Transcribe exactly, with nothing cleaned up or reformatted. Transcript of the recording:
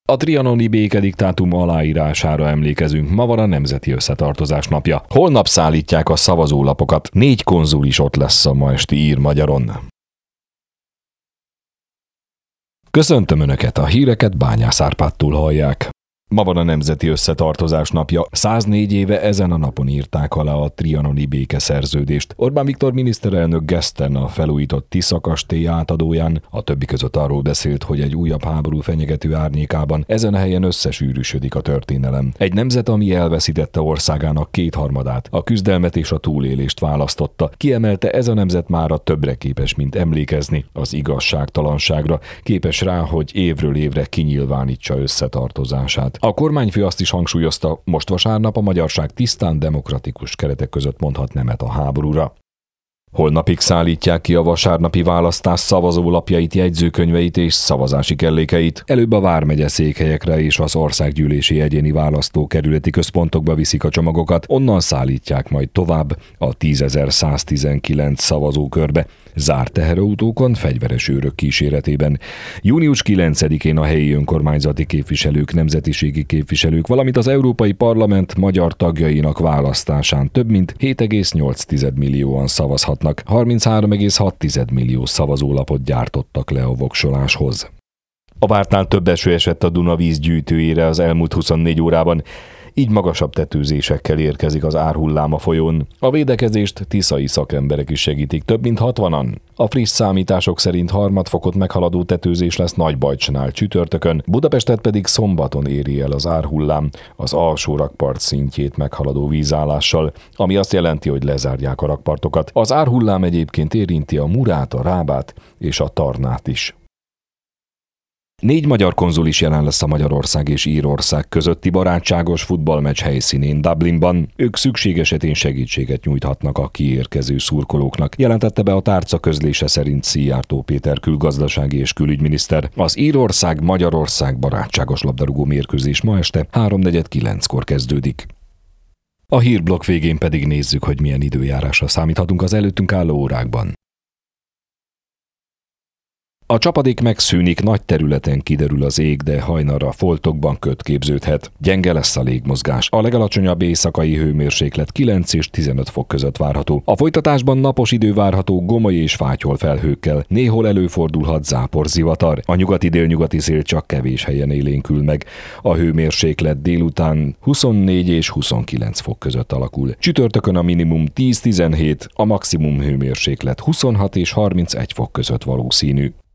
A trianoni békediktátum aláírására emlékezünk, ma van a Nemzeti Összetartozás napja. Holnap szállítják a szavazólapokat. Négy konzul is ott lesz a ma esti Ír Magyaron. Köszöntöm Önöket, a híreket Bányász Árpádtól hallják. Ma van a Nemzeti Összetartozás napja. száznégy éve ezen a napon írták alá a trianoni békeszerződést. Orbán Viktor miniszterelnök geszten a felújított Tisza kastély átadóján a többi között arról beszélt, hogy egy újabb háború fenyegető árnyékában ezen a helyen összesűrűsödik a történelem. Egy nemzet, ami elveszítette országának kétharmadát, a küzdelmet és a túlélést választotta. Kiemelte, ez a nemzet mára többre képes, mint emlékezni az igazságtalanságra, képes rá, hogy évről évre kinyilvánítsa összetartozását. A kormányfő azt is hangsúlyozta, most vasárnap a magyarság tisztán demokratikus keretek között mondhat nemet a háborúra. Holnapig szállítják ki a vasárnapi választás szavazólapjait, jegyzőkönyveit és szavazási kellékeit. Előbb a vármegye székhelyekre és az országgyűlési egyéni választókerületi központokba viszik a csomagokat, onnan szállítják majd tovább a tízezer-száztizenkilenc szavazókörbe, zárt teherautókon, fegyveres őrök kíséretében. június kilencedikén a helyi önkormányzati képviselők, nemzetiségi képviselők, valamint az Európai Parlament magyar tagjainak választásán több mint hét egész nyolc millióan szavazhatnak. harminchárom egész hat millió szavazólapot gyártottak le a voksoláshoz. A vártnál több eső esett a Duna vízgyűjtőjére az elmúlt huszonnégy órában, így magasabb tetőzésekkel érkezik az árhullám a folyón. A védekezést tiszai szakemberek is segítik, több mint hatvanan. A friss számítások szerint harmadfokot meghaladó tetőzés lesz Nagybajcsnál csütörtökön, Budapestet pedig szombaton éri el az árhullám az alsó rakpart szintjét meghaladó vízállással, ami azt jelenti, hogy lezárják a rakpartokat. Az árhullám egyébként érinti a Murát, a Rábát és a Tarnát is. Négy magyar konzul is jelen lesz a Magyarország és Írország közötti barátságos futballmeccs helyszínén Dublinban. Ők szükség esetén segítséget nyújthatnak a kiérkező szurkolóknak, jelentette be a tárca közlése szerint Szijjártó Péter külgazdasági és külügyminiszter. Az Írország-Magyarország barátságos labdarúgó mérkőzés ma este háromnegyed kilenckor kezdődik. A hírblokk végén pedig nézzük, hogy milyen időjárásra számíthatunk az előttünk álló órákban. A csapadék megszűnik, nagy területen kiderül az ég, de hajnalra foltokban köt képződhet. Gyenge lesz a légmozgás. A legalacsonyabb éjszakai hőmérséklet kilenc és tizenöt fok között várható. A folytatásban napos idő várható gomoly és fátyol felhőkkel. Néhol előfordulhat záporzivatar. A nyugati-délnyugati szél csak kevés helyen élénkül meg. A hőmérséklet délután huszonnégy és huszonkilenc fok között alakul. Csütörtökön a minimum tíz-tizenhét, a maximum hőmérséklet huszonhat és harmincegy fok között valószínű.